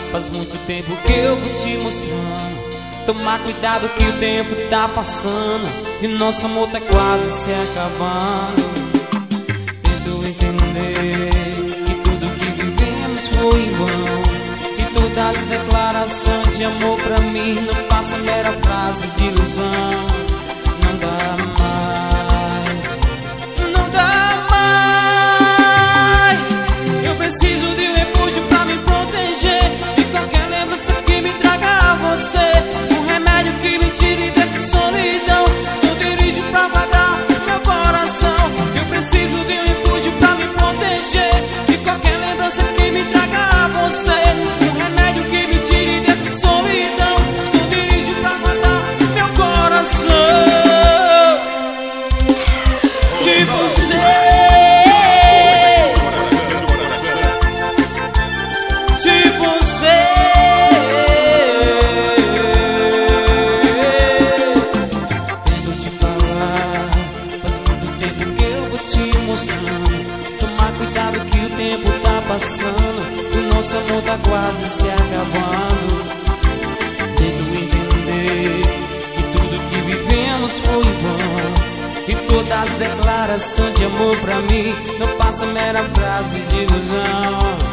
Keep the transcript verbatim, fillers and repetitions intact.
Faz muito tempo que eu vou te mostrando. Tomar cuidado que o tempo tá passando e nosso amor tá quase se acabando. Tento entender que tudo que vivemos foi em vão, e todas as declarações de amor pra mim não passa mera frase de ilusão. Não dá mais, não dá mais. Eu preciso de um refúgio pra me proteger de qualquer lembrança que me traga a você. Um remédio que me tire dessa solidão, esconderijo pra guardar meu coração. Eu preciso de um refúgio pra me proteger de qualquer lembrança que me traga a você. Um remédio que me tire dessa solidão, esconderijo pra guardar meu coração. De você, de você. Tento te falar, faz muito tempo que eu vou te mostrando. Tomar cuidado que o tempo tá passando e o nosso amor tá quase se acabando. Tento entender que tudo que vivemos foi bom, e todas as declarações de amor pra mim não passa mera frase de ilusão.